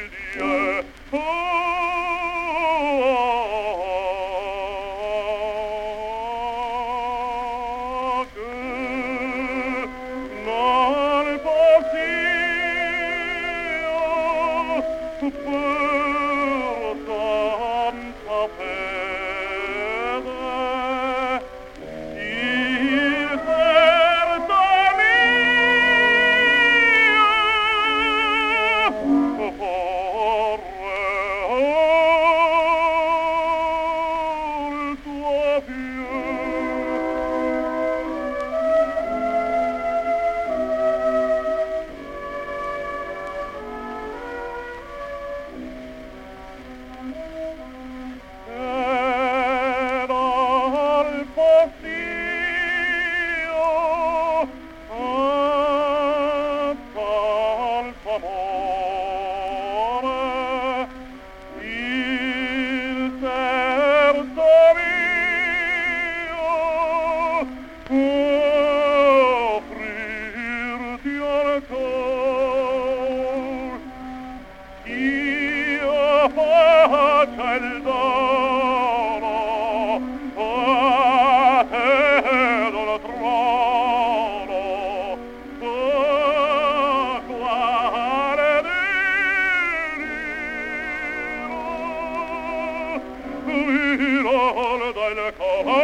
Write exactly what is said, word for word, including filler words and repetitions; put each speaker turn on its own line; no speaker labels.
Dieu. Oh, que non possiamo per tanta pena il verso mio porre il tuo fiore. Era il postio a tanto amore, il terzo mio offrirti al cor. Io faccia il dono a te dal trono, a quale diriro, dirò del cor.